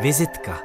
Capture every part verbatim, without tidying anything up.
Vizitka.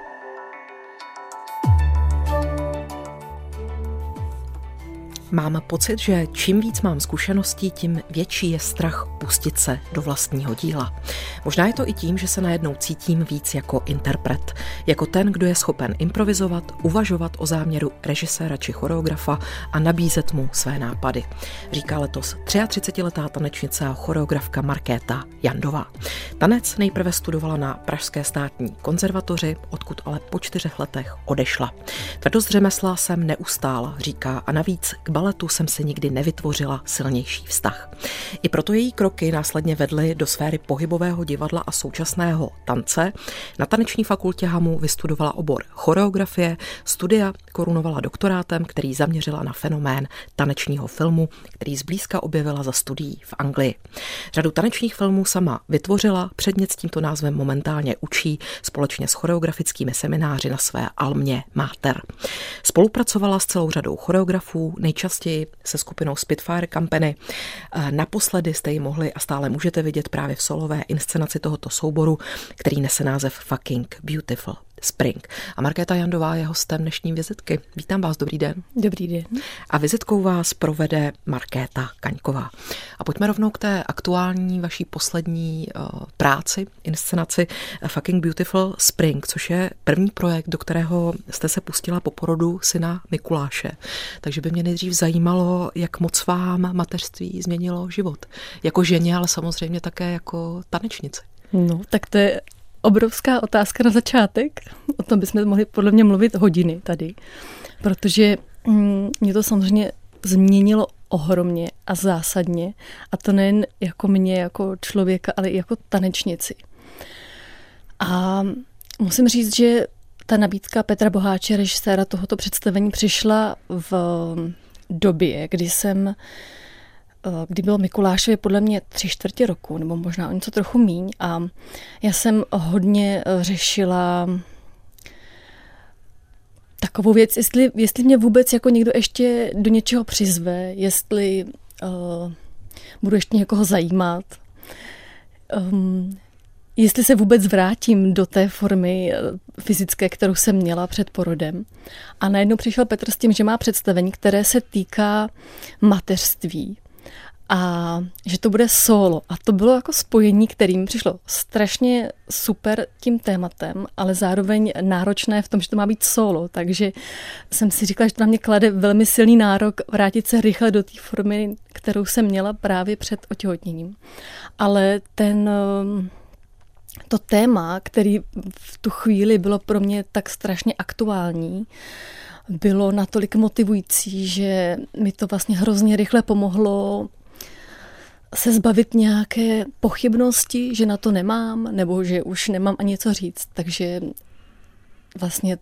Mám pocit, že čím víc mám zkušeností, tím větší je strach pustit se do vlastního díla. Možná je to i tím, že se najednou cítím víc jako interpret, jako ten, kdo je schopen improvizovat, uvažovat o záměru režiséra či choreografa a nabízet mu své nápady. Říká letos třiatřicetiletá tanečnice a choreografka Markéta Jandová. Tanec nejprve studovala na Pražské státní konzervatoři, odkud ale po čtyřech letech odešla. Tvrdost řemesla jsem neustála, říká, a navíc k baletu jsem si nikdy nevytvořila silnější vztah. I proto její kroky následně vedly do sféry pohybového divadla a současného tance. Na taneční fakultě HAMU vystudovala obor choreografie, studia korunovala doktorátem, který zaměřila na fenomén tanečního filmu, který zblízka objevila za studií v Anglii. Řadu tanečních filmů sama vytvořila, předmět s tímto názvem momentálně učí společně s choreografickými semináři na své almě Mater. Spolupracovala s celou řadou choreografů, nejčastěji se skupinou Spitfire Company. Naposledy jste ji mohli a stále můžete vidět právě v solové inscenaci tohoto souboru, který nese název Fucking Beautiful Spring. A Markéta Jandová je hostem dnešní vizitky. Vítám vás, dobrý den. Dobrý den. A vizitkou vás provede Markéta Kaňková. A pojďme rovnou k té aktuální vaší poslední uh, práci, inscenaci Fucking Beautiful Spring, což je první projekt, do kterého jste se pustila po porodu syna Mikuláše. Takže by mě nejdřív zajímalo, jak moc vám mateřství změnilo život. Jako ženě, ale samozřejmě také jako tanečnici. No, tak to je obrovská otázka na začátek. O tom bychom mohli podle mě mluvit hodiny tady, protože mm, mě to samozřejmě změnilo ohromně a zásadně, a to nejen jako mě, jako člověka, ale i jako tanečnici. A musím říct, že ta nabídka Petra Boháče, režiséra tohoto představení, přišla v době, kdy jsem kdy bylo Mikulášovi podle mě tři čtvrtě roku, nebo možná o něco trochu míň, a já jsem hodně řešila takovou věc, jestli, jestli mě vůbec jako někdo ještě do něčeho přizve, jestli uh, budu ještě někoho zajímat, um, jestli se vůbec vrátím do té formy fyzické, kterou jsem měla před porodem. A najednou přišel Petr s tím, že má představení, které se týká mateřství. A že to bude solo. A to bylo jako spojení, kterým přišlo strašně super tím tématem, ale zároveň náročné v tom, že to má být solo. Takže jsem si říkala, že to na mě klade velmi silný nárok vrátit se rychle do té formy, kterou jsem měla právě před otěhotněním. Ale ten, to téma, který v tu chvíli bylo pro mě tak strašně aktuální, bylo natolik motivující, že mi to vlastně hrozně rychle pomohlo se zbavit nějaké pochybnosti, že na to nemám, nebo že už nemám ani co říct. Takže vlastně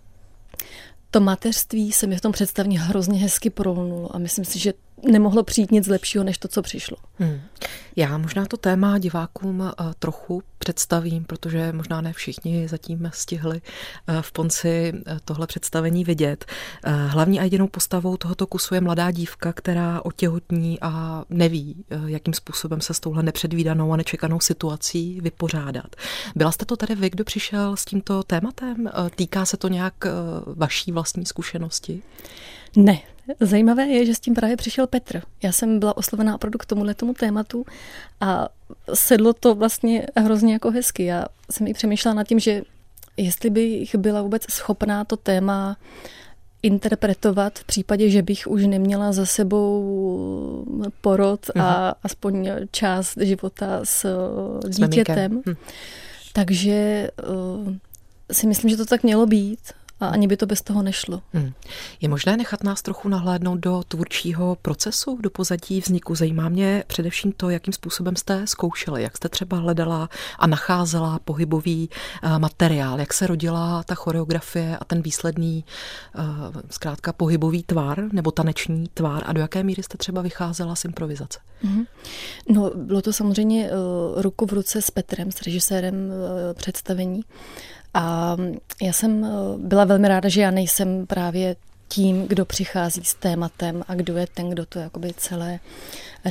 to mateřství se mi v tom představení hrozně hezky prolnulo a myslím si, že nemohlo přijít nic lepšího, než to, co přišlo. Hmm. Já možná to téma divákům uh, trochu představím, protože možná ne všichni zatím stihli uh, v Ponci uh, tohle představení vidět. Uh, hlavní a jedinou postavou tohoto kusu je mladá dívka, která otěhotní a neví, uh, jakým způsobem se s touhle nepředvídanou a nečekanou situací vypořádat. Byla jste to tady vy, kdo přišel s tímto tématem? Uh, týká se to nějak uh, vaší vlastní zkušenosti? Ne. Zajímavé je, že s tím právě přišel Petr. Já jsem byla oslovená opravdu k tomuhle tomu tématu a sedlo to vlastně hrozně jako hezky. Já jsem i přemýšlela nad tím, že jestli bych byla vůbec schopná to téma interpretovat v případě, že bych už neměla za sebou porod a Aha. aspoň část života s dítětem. Hm. Takže uh, si myslím, že to tak mělo být. A ani by to bez toho nešlo. Hmm. Je možné nechat nás trochu nahlédnout do tvůrčího procesu, do pozadí vzniku? Zajímá mě především to, jakým způsobem jste zkoušeli, jak jste třeba hledala a nacházela pohybový uh, materiál, jak se rodila ta choreografie a ten výsledný uh, zkrátka pohybový tvar nebo taneční tvar a do jaké míry jste třeba vycházela z improvizace? Hmm. No, bylo to samozřejmě uh, ruku v ruce s Petrem, s režisérem uh, představení. A já jsem byla velmi ráda, že já nejsem právě tím, kdo přichází s tématem a kdo je ten, kdo to jakoby celé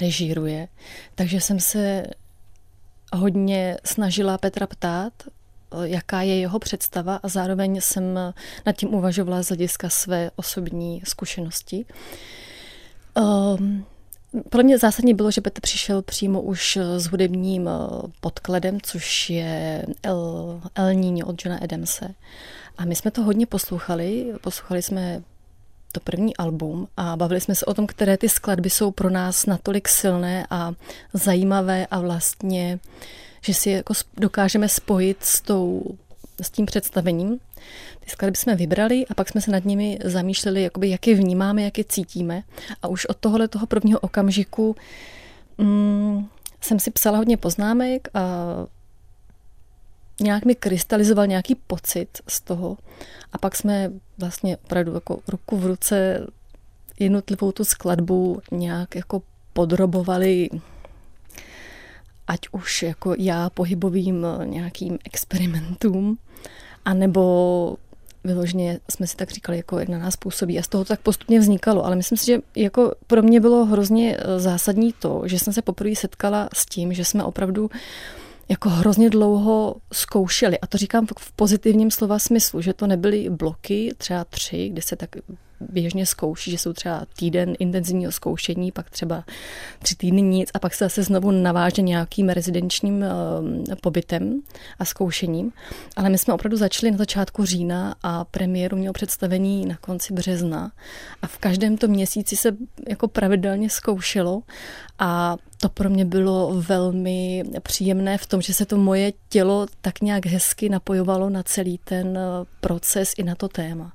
režíruje. Takže jsem se hodně snažila Petra ptát, jaká je jeho představa a zároveň jsem nad tím uvažovala z hlediska své osobní zkušenosti. Um, Pro mě zásadně bylo, že Petr přišel přímo už s hudebním podkladem, což je El, El Niño od Johna Adamse. A my jsme to hodně poslouchali, poslouchali jsme to první album a bavili jsme se o tom, které ty skladby jsou pro nás natolik silné a zajímavé a vlastně, že si jako dokážeme spojit s, tou, s tím představením. Ty skladby jsme vybrali a pak jsme se nad nimi zamýšleli, jakoby, jak je vnímáme, jak je cítíme. A už od tohohle toho prvního okamžiku mm, jsem si psala hodně poznámek a nějak mi krystalizoval nějaký pocit z toho. A pak jsme vlastně opravdu jako ruku v ruce jednotlivou tu skladbu nějak jako podrobovali, ať už jako já pohybovým nějakým experimentům, anebo vyloženě jsme si tak říkali, jako jak na nás působí a z toho to tak postupně vznikalo. Ale myslím si, že jako pro mě bylo hrozně zásadní to, že jsem se poprvé setkala s tím, že jsme opravdu jako hrozně dlouho zkoušeli. A to říkám v pozitivním slova smyslu, že to nebyly bloky, třeba tři, kde se tak běžně zkouší, že jsou třeba týden intenzivního zkoušení, pak třeba tři týdny nic a pak se zase znovu naváže nějakým rezidenčním uh, pobytem a zkoušením. Ale my jsme opravdu začali na začátku října a premiéru mělo představení na konci března a v každém tom měsíci se jako pravidelně zkoušelo a to pro mě bylo velmi příjemné v tom, že se to moje tělo tak nějak hezky napojovalo na celý ten proces i na to téma.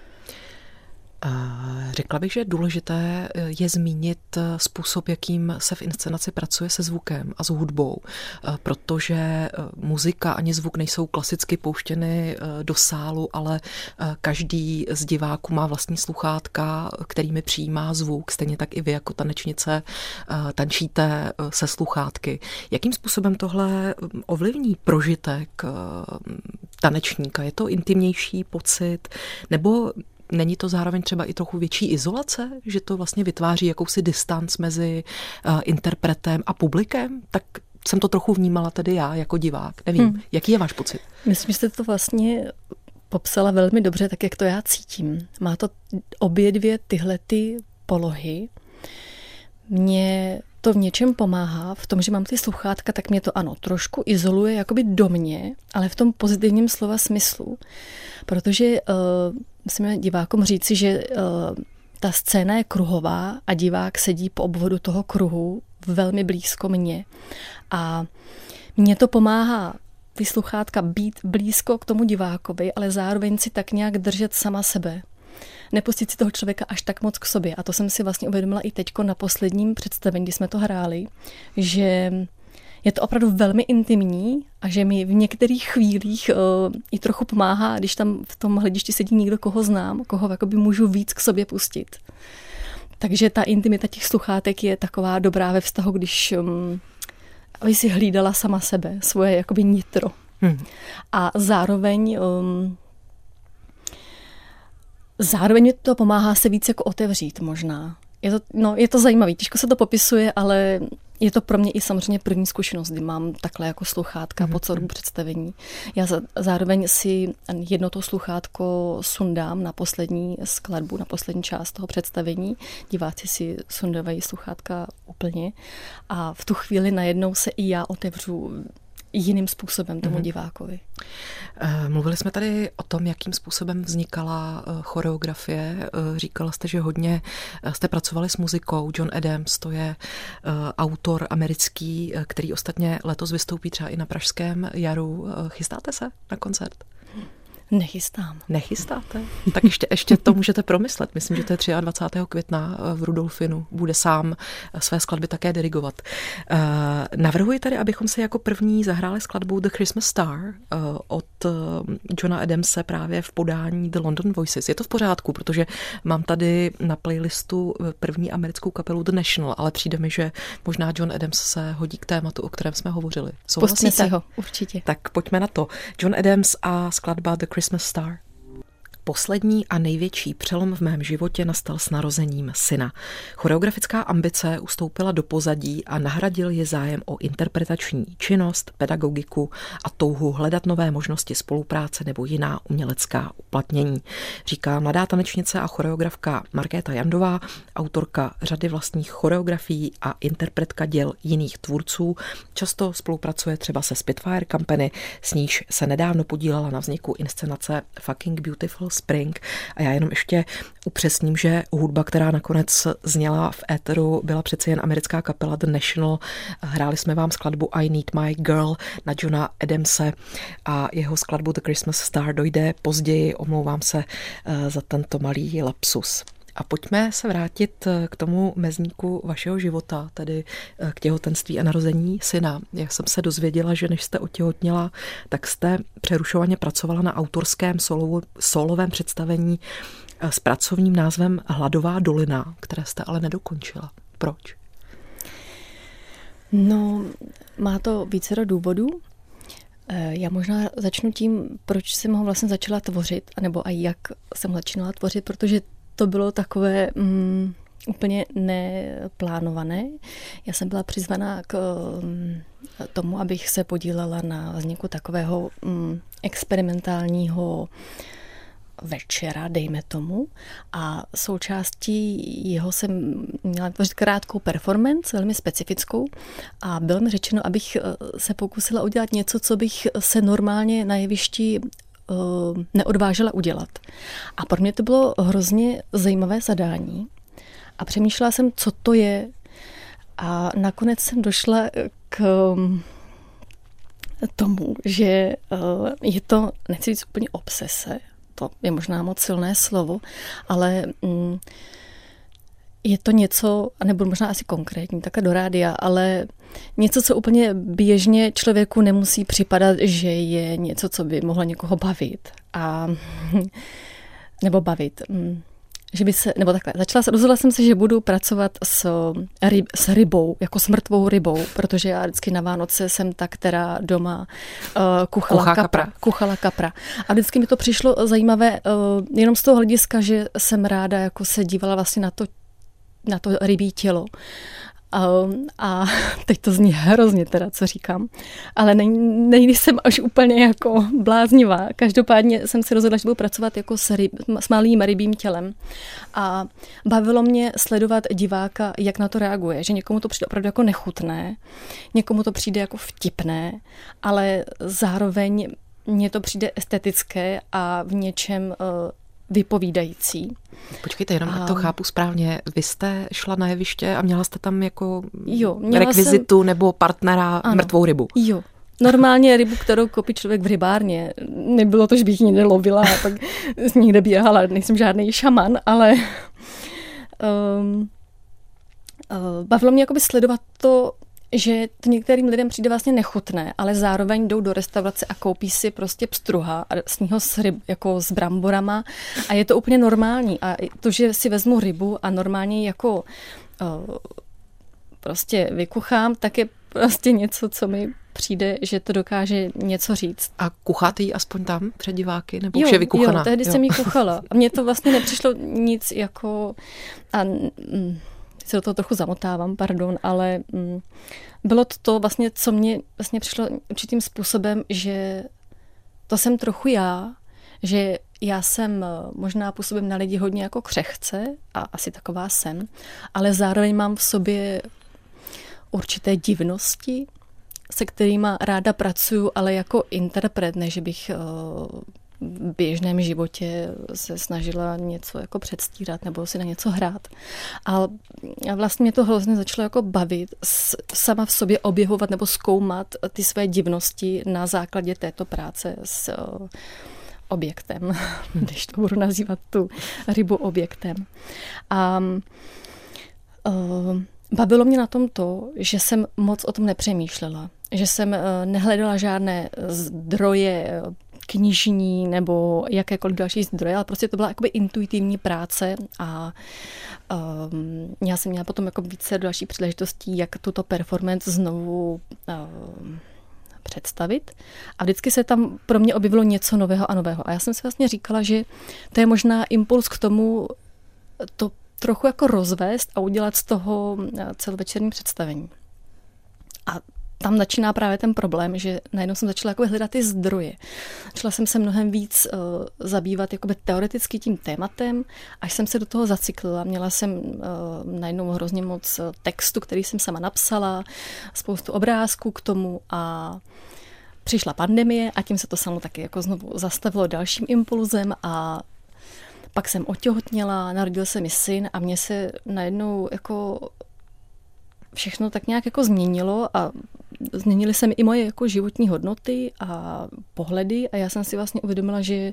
Řekla bych, že důležité je zmínit způsob, jakým se v inscenaci pracuje se zvukem a s hudbou, protože muzika ani zvuk nejsou klasicky pouštěny do sálu, ale každý z diváků má vlastní sluchátka, kterými přijímá zvuk, stejně tak i vy jako tanečnice tančíte se sluchátky. Jakým způsobem tohle ovlivní prožitek tanečníka? Je to intimnější pocit, nebo není to zároveň třeba i trochu větší izolace, že to vlastně vytváří jakousi distanc mezi uh, interpretem a publikem? Tak jsem to trochu vnímala tedy já jako divák. Nevím, hmm. jaký je váš pocit? Myslím, že jste to vlastně popsala velmi dobře, tak jak to já cítím. Má to obě dvě tyhle ty polohy. Mně to v něčem pomáhá, v tom, že mám ty sluchátka, tak mě to ano, trošku izoluje jakoby do mě, ale v tom pozitivním slova smyslu. Protože uh, musíme divákům říci, že uh, ta scéna je kruhová a divák sedí po obvodu toho kruhu velmi blízko mě. A mně to pomáhá ty sluchátka být blízko k tomu divákovi, ale zároveň si tak nějak držet sama sebe. Nepustit si toho člověka až tak moc k sobě. A to jsem si vlastně uvědomila i teďko na posledním představení, kdy jsme to hráli, že je to opravdu velmi intimní a že mi v některých chvílích uh, i trochu pomáhá, když tam v tom hledišti sedí někdo, koho znám, koho jakoby můžu víc k sobě pustit. Takže ta intimita těch sluchátek je taková dobrá ve vztahu, když um, aby si hlídala sama sebe, svoje jakoby nitro. Hmm. A zároveň um, zároveň mi to pomáhá se víc jako otevřít možná. Je to, no, je to zajímavé, těžko se to popisuje, ale je to pro mě i samozřejmě první zkušenost, kdy mám takhle jako sluchátka mm-hmm. po celou představení. Já za, zároveň si jedno to sluchátko sundám na poslední skladbu, na poslední část toho představení. Diváci si sundávají sluchátka úplně a v tu chvíli najednou se i já otevřu jiným způsobem tomu divákovi. Mluvili jsme tady o tom, jakým způsobem vznikala choreografie. Říkala jste, že hodně jste pracovali s muzikou. John Adams, to je autor americký, který ostatně letos vystoupí třeba i na Pražském jaru. Chystáte se na koncert? Nechystám. Nechystáte? Tak ještě, ještě to můžete promyslet. Myslím, že to je dvacátého třetího května v Rudolfinu. Bude sám své skladby také dirigovat. Uh, navrhuji tady, abychom si jako první zahráli skladbu The Christmas Star uh, od uh, Johna Adamse právě v podání The London Voices. Je to v pořádku, protože mám tady na playlistu první americkou kapelu The National, ale přijde mi, že možná John Adams se hodí k tématu, o kterém jsme hovořili. Pustíme si ho, určitě. Tak pojďme na to. John Adams a skladba The Christmas Star. Poslední a největší přelom v mém životě nastal s narozením syna. Choreografická ambice ustoupila do pozadí a nahradil je zájem o interpretační činnost, pedagogiku a touhu hledat nové možnosti spolupráce nebo jiná umělecká uplatnění, říká mladá tanečnice a choreografka Markéta Jandová, autorka řady vlastních choreografií a interpretka děl jiných tvůrců. Často spolupracuje třeba se Spitfire Company, s níž se nedávno podílela na vzniku inscenace Fucking Beautiful Spring. A já jenom ještě upřesním, že hudba, která nakonec zněla v éteru, byla přeci jen americká kapela The National. Hráli jsme vám skladbu I Need My Girl na Johna Adamse a jeho skladbu The Christmas Star dojde později, omlouvám se za tento malý lapsus. A pojďme se vrátit k tomu mezníku vašeho života, tedy k těhotenství a narození syna. Jak jsem se dozvěděla, že než jste otěhotněla, tak jste přerušovaně pracovala na autorském solovo, solovém představení s pracovním názvem Hladová dolina, které jste ale nedokončila. Proč? No, má to vícero důvodů. Já možná začnu tím, proč jsem ho vlastně začala tvořit, nebo a jak jsem začínala tvořit, protože to bylo takové mm, úplně neplánované. Já jsem byla přizvaná k mm, tomu, abych se podílela na vzniku takového mm, experimentálního večera, dejme tomu. A součástí jeho jsem měla tvořit krátkou performance, velmi specifickou. A bylo mi řečeno, abych se pokusila udělat něco, co bych se normálně na jevišti neodvážela udělat. A pro mě to bylo hrozně zajímavé zadání. A přemýšlela jsem, co to je. A nakonec jsem došla k tomu, že je to, nechci říct úplně obsese, to je možná moc silné slovo, ale je to něco, a nebudu možná asi konkrétní, takhle do rádia, ale něco, co úplně běžně člověku nemusí připadat, že je něco, co by mohlo někoho bavit. A, nebo bavit. Že by se, nebo takhle, začala, rozhodla jsem se, že budu pracovat s, ryb, s rybou, jako s mrtvou rybou, protože já vždycky na Vánoce jsem ta, která doma uh, kuchala kapra, kapra. Kuchala kapra. A vždycky mi to přišlo zajímavé uh, jenom z toho hlediska, že jsem ráda jako se dívala vlastně na to, na to rybí tělo. Um, a teď to zní hrozně teda, co říkám, ale nejde jsem až úplně jako bláznivá. Každopádně jsem si rozhodla, že budu pracovat jako s, ryb, s malým rybím tělem a bavilo mě sledovat diváka, jak na to reaguje, že někomu to přijde opravdu jako nechutné, někomu to přijde jako vtipné, ale zároveň mně to přijde estetické a v něčem uh, vypovídající. Počkejte, jenom a... to chápu správně. Vy jste šla na jeviště a měla jste tam jako jo, rekvizitu jsem... nebo partnera ano. mrtvou rybu. Jo. Normálně rybu, kterou kopí člověk v rybárně. Nebylo to, že bych ji nelovila a pak někde běhala. Nejsem žádný šaman, ale um, uh, bavilo mě jakoby sledovat to, že to některým lidem přijde vlastně nechutné, ale zároveň jdou do restaurace a koupí si prostě pstruha a sní ho s, ryb, jako s bramborama a je to úplně normální. A to, že si vezmu rybu a normálně jako uh, prostě vykuchám, tak je prostě něco, co mi přijde, že to dokáže něco říct. A kucháte ji aspoň tam před diváky? Nebo jo, už je vykuchaná? Jo, tehdy jo. jsem ji kuchala. A mně to vlastně nepřišlo nic jako... A, mm, se do toho trochu zamotávám, pardon, ale mm, bylo to to vlastně, co mě vlastně přišlo určitým způsobem, že to jsem trochu já, že já jsem možná působím na lidi hodně jako křehce a asi taková jsem, ale zároveň mám v sobě určité divnosti, se kterými ráda pracuju, ale jako interpret, ne, že bych uh, v běžném životě se snažila něco jako předstírat nebo si na něco hrát. A vlastně mě to hrozně začalo jako bavit, sama v sobě objevovat nebo zkoumat ty své divnosti na základě této práce s objektem, když to budu nazývat tu rybu objektem. A uh, bavilo mě na tom to, že jsem moc o tom nepřemýšlela, že jsem uh, nehledala žádné zdroje knižní nebo jakékoliv další zdroje, ale prostě to byla jakoby intuitivní práce a um, já jsem měla potom jako více další příležitostí, jak tuto performance znovu um, představit a vždycky se tam pro mě objevilo něco nového a nového. A já jsem si vlastně říkala, že to je možná impuls k tomu to trochu jako rozvést a udělat z toho celovečerní představení. A tam začíná právě ten problém, že najednou jsem začala jako hledat ty zdroje. Začala jsem se mnohem víc uh, zabývat jakoby teoreticky tím tématem, až jsem se do toho zacyklila. Měla jsem uh, najednou hrozně moc textu, který jsem sama napsala, spoustu obrázků k tomu a přišla pandemie a tím se to samo taky jako znovu zastavilo dalším impulzem a pak jsem otěhotněla, narodil se mi syn a mě se najednou jako všechno tak nějak jako změnilo a změnily se mi i moje jako životní hodnoty a pohledy a já jsem si vlastně uvědomila, že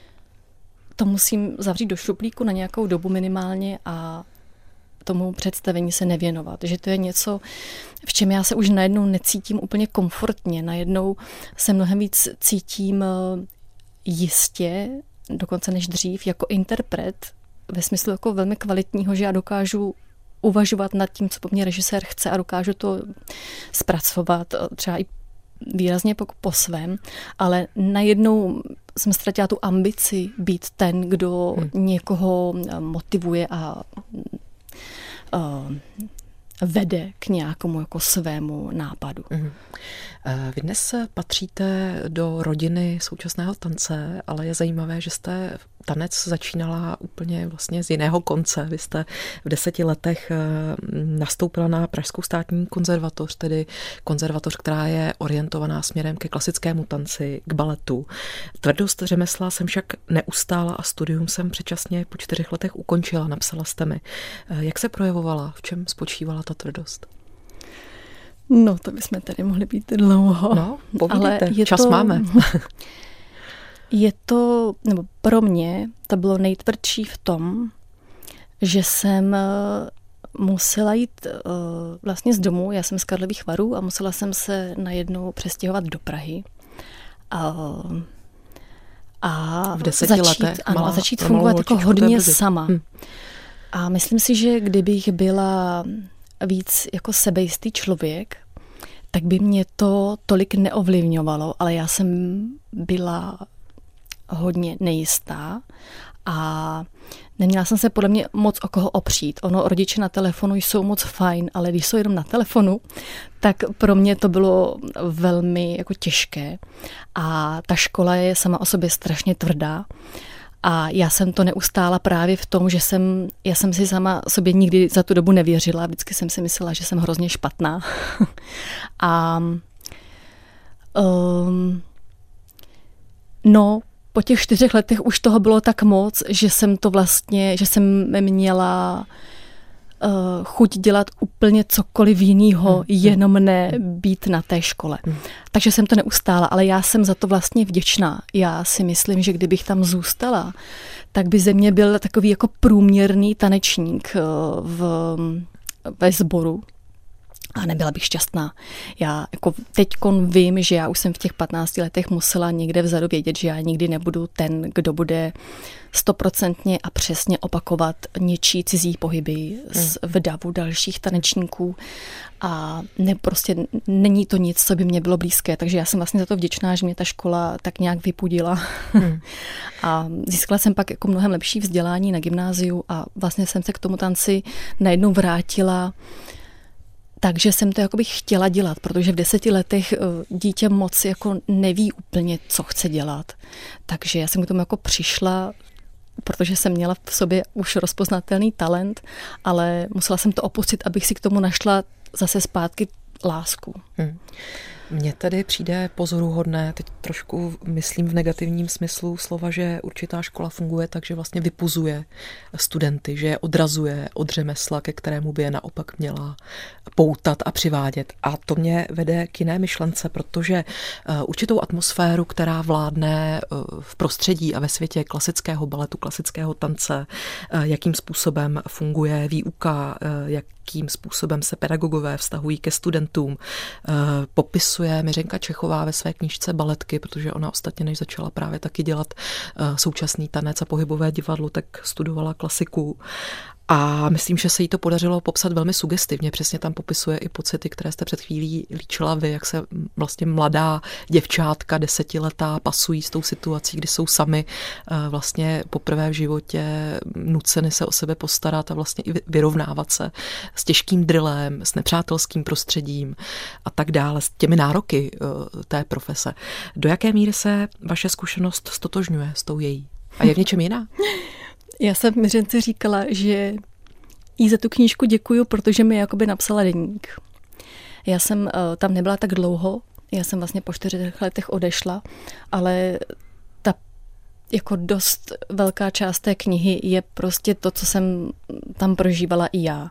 to musím zavřít do šuplíku na nějakou dobu minimálně a tomu představení se nevěnovat. Že to je něco, v čem já se už najednou necítím úplně komfortně. Najednou se mnohem víc cítím jistě, dokonce než dřív, jako interpret, ve smyslu jako velmi kvalitního, že já dokážu uvažovat nad tím, co po mně režisér chce a dokážu to zpracovat třeba i výrazně po, po svém, ale najednou jsem ztratila tu ambici být ten, kdo hmm. někoho motivuje a uh, vede k nějakému jako svému nápadu. Mm. Vy dnes patříte do rodiny současného tance, ale je zajímavé, že jste tanec začínala úplně vlastně z jiného konce. Vy jste v deseti letech nastoupila na Pražskou státní konzervatoř, tedy konzervatoř, která je orientovaná směrem ke klasickému tanci, k baletu. Tvrdost řemesla jsem však neustála a studium jsem předčasně po čtyřech letech ukončila, napsala jste mi. Jak se projevovala? V čem spočívala ta tvrdost? No, to bychom tady mohli být dlouho. No, povídejte, ale je čas to, máme. Je to, nebo pro mě to bylo nejtvrdší v tom, že jsem musela jít uh, vlastně z domu, já jsem z Karlových Varů a musela jsem se najednou přestěhovat do Prahy. Uh, a v deseti začít, letech ano, malá, a začít fungovat jako hodně sama. Hm. A myslím si, že kdybych byla víc jako sebejistý člověk, tak by mě to tolik neovlivňovalo, ale já jsem byla hodně nejistá a neměla jsem se podle mě moc o koho opřít. Ono, rodiče na telefonu jsou moc fajn, ale když jsou jenom na telefonu, tak pro mě to bylo velmi jako těžké. A ta škola je sama o sobě strašně tvrdá. A já jsem to neustála právě v tom, že jsem, já jsem si sama sobě nikdy za tu dobu nevěřila. Vždycky jsem si myslela, že jsem hrozně špatná. A um, no, po těch čtyřech letech už toho bylo tak moc, že jsem to vlastně, že jsem měla uh, chuť dělat úplně cokoliv jinýho, hmm. jenom ne být na té škole. Hmm. Takže jsem to neustála, ale já jsem za to vlastně vděčná. Já si myslím, že kdybych tam zůstala, tak by ze mě byl takový jako průměrný tanečník uh, v, ve sboru. A nebyla bych šťastná. Já jako teďkon vím, že já už jsem v těch patnácti letech musela někde vzadu vědět, že já nikdy nebudu ten, kdo bude stoprocentně a přesně opakovat něčí cizí pohyby z v davu dalších tanečníků. A ne, prostě není to nic, co by mě bylo blízké. Takže já jsem vlastně za to vděčná, že mě ta škola tak nějak vypudila. Hmm. A získala jsem pak jako mnohem lepší vzdělání na gymnáziu a vlastně jsem se k tomu tanci najednou vrátila. Takže jsem to jakoby chtěla dělat, protože v deseti letech dítě moc jako neví úplně, co chce dělat. Takže já jsem k tomu jako přišla, protože jsem měla v sobě už rozpoznatelný talent, ale musela jsem to opustit, abych si k tomu našla zase zpátky lásku. Hmm. Mně tedy přijde pozoruhodné, teď trošku myslím v negativním smyslu slova, že určitá škola funguje tak, že vlastně vypuzuje studenty, že je odrazuje od řemesla, ke kterému by je naopak měla poutat a přivádět. A to mě vede k jiné myšlence, protože určitou atmosféru, která vládne v prostředí a ve světě klasického baletu, klasického tance, jakým způsobem funguje výuka, jakým způsobem se pedagogové vztahují ke studentům, popisuje Miřenka Čechová ve své knížce Baletky, protože ona ostatně, než začala právě taky dělat současný tanec a pohybové divadlo, tak studovala klasiku. A myslím, že se jí to podařilo popsat velmi sugestivně. Přesně tam popisuje i pocity, které jste před chvílí líčila vy, jak se vlastně mladá děvčátka, desetiletá, pasují s tou situací, kdy jsou sami vlastně poprvé v životě nuceny se o sebe postarat a vlastně i vyrovnávat se s těžkým drillem, s nepřátelským prostředím a tak dále, s těmi nároky té profese. Do jaké míry se vaše zkušenost stotožňuje s tou její? A je v něčem jiná? Já jsem Miřence říkala, že jí za tu knížku děkuju, protože mi jakoby napsala deník. Já jsem uh, tam nebyla tak dlouho, já jsem vlastně po čtyřech letech odešla, ale ta jako dost velká část té knihy je prostě to, co jsem tam prožívala i já.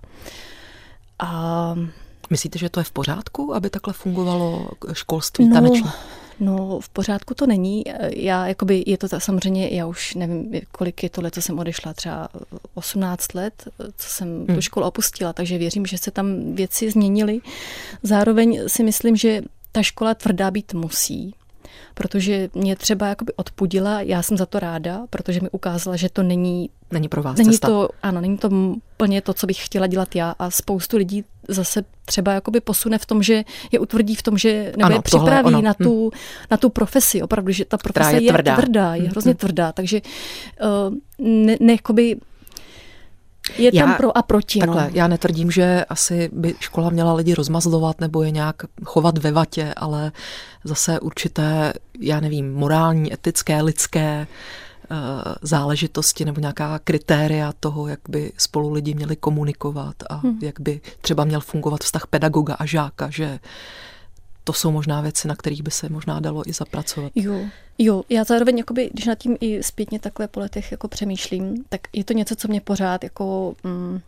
A myslíte, že to je v pořádku, aby takhle fungovalo školství no, taneční? No, v pořádku to není. Já, jakoby, je to ta, samozřejmě, já už nevím, kolik je to let, co jsem odešla, třeba osmnáct let, co jsem hmm. tu školu opustila, takže věřím, že se tam věci změnily. Zároveň si myslím, že ta škola tvrdá být musí, protože mě třeba jakoby odpudila, já jsem za to ráda, protože mi ukázala, že to není... Není pro vás není cesta. To, ano, není to plně to, co bych chtěla dělat já a spoustu lidí zase třeba jakoby posune v tom, že je utvrdí v tom, že nebo ano, je připraví tohle, na tu, hm. na tu profesi, opravdu, že ta profese je, je tvrdá. tvrdá, je hrozně hm. tvrdá, takže uh, ne, ne jakoby je tam já, pro a proti. Takhle, no. Já netvrdím, že asi by škola měla lidi rozmazlovat nebo je nějak chovat ve vatě, ale zase určité, já nevím, morální, etické, lidské uh, záležitosti nebo nějaká kritéria toho, jak by spolu lidi měli komunikovat a hmm. jak by třeba měl fungovat vztah pedagoga a žáka, že to jsou možná věci, na kterých by se možná dalo i zapracovat. Jo, jo. Já zároveň, jakoby, když nad tím i zpětně takhle po letech jako přemýšlím, tak je to něco, co mě pořád jako mm,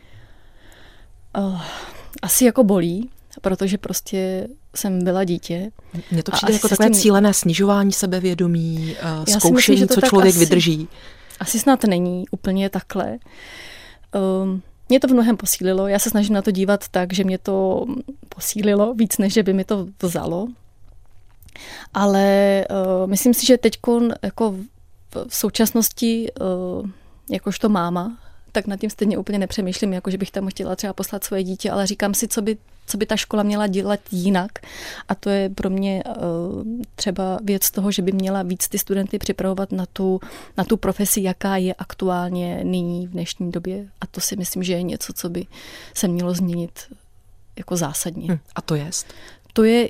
uh, asi jako bolí, protože prostě jsem byla dítě. Mně to přijde jako takové tím cílené snižování sebevědomí, uh, zkoušení, myslím, co člověk asi, vydrží. Asi snad není úplně takhle. Um, Mě to v mnohem posílilo. Já se snažím na to dívat tak, že mě to posílilo víc, než že by mi to vzalo. Ale uh, myslím si, že teď jako v, v současnosti, uh, jakožto máma, tak nad tím stejně úplně nepřemýšlím, jako že bych tam chtěla třeba poslat svoje dítě, ale říkám si, co by, co by ta škola měla dělat jinak. A to je pro mě uh, třeba věc toho, že by měla víc ty studenty připravovat na tu, na tu profesi, jaká je aktuálně nyní v dnešní době. A to si myslím, že je něco, co by se mělo změnit jako zásadně. Hm, a to jest? To je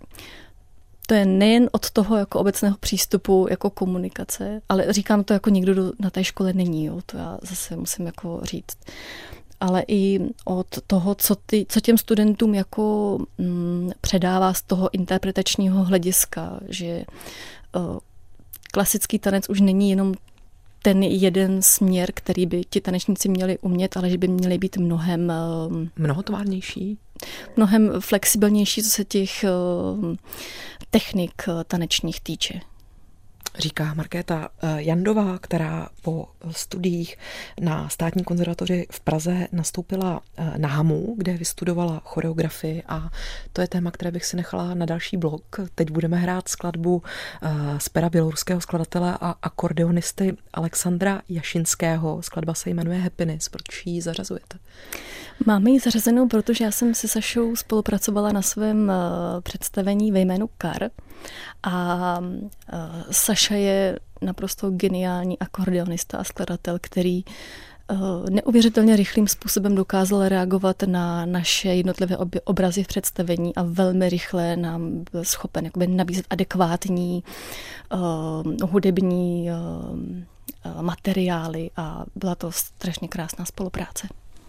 To je nejen od toho jako obecného přístupu jako komunikace, ale říkám to jako nikdo na té škole není, jo, to já zase musím jako říct. Ale i od toho, co, ty, co těm studentům jako mm, předává z toho interpretačního hlediska, že uh, klasický tanec už není jenom ten jeden směr, který by ti tanečníci měli umět, ale že by měli být mnohem... Uh, mnohotvárnější? Mnohem flexibilnější, co se těch uh, technik uh, tanečních týče. Říká Markéta Jandová, která po studiích na Státní konzervatoři v Praze nastoupila na Hamu, kde vystudovala choreografii a to je téma, které bych si nechala na další blok. Teď budeme hrát skladbu z pera běloruského skladatele a akordeonisty Alexandra Jašinského. Skladba se jmenuje Happiness. Proč ji zařazujete? Máme ji zařazenou, protože já jsem se Sašou spolupracovala na svém představení ve jménu Kar a Saša je naprosto geniální akordeonista a skladatel, který neuvěřitelně rychlým způsobem dokázal reagovat na naše jednotlivé obrazy v představení a velmi rychle nám byl schopen jakoby nabízet adekvátní uh, hudební uh, materiály a byla to strašně krásná spolupráce.